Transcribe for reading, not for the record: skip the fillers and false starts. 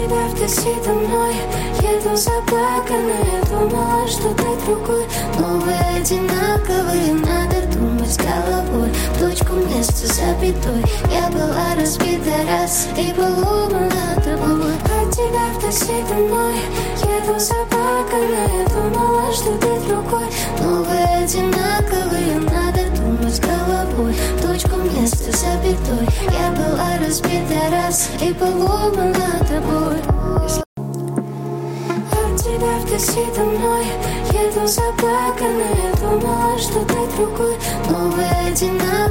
тебя в такси домой. Еду заплаканная, думала, что ты другой. Но вы одинаковые, надо думать головой. В точку вместо запятой. Я была разбита раз и поломана тобой. От тебя в такси домой. Еду заплаканная, думала, что ты другой. Но вы одинаковые, надо думать головой. В точку вместо запятой. Я была разбита раз и поломана тобой. От тебя в такси домой. Еду заплаканная, думала, что ты другой. Но вы одинаковые.